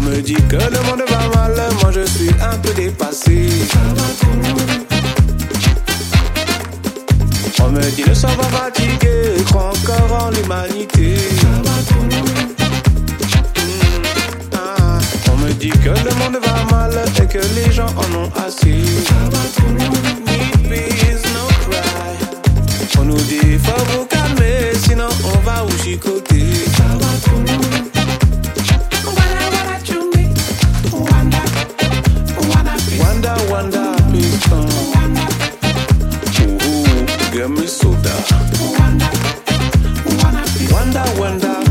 me dit que le monde va mal, moi je suis un peu dépassé. On me dit ne sois pas fatigué, crois encore en l'humanité. On me dit que le monde va mal et que les gens en ont assez. Need peace, no cry. On nous dit faut vous calmer, sinon on va vous chicoter. Wanda, Wanda, please come. Ooh, give me soda. Wanda, Wanda.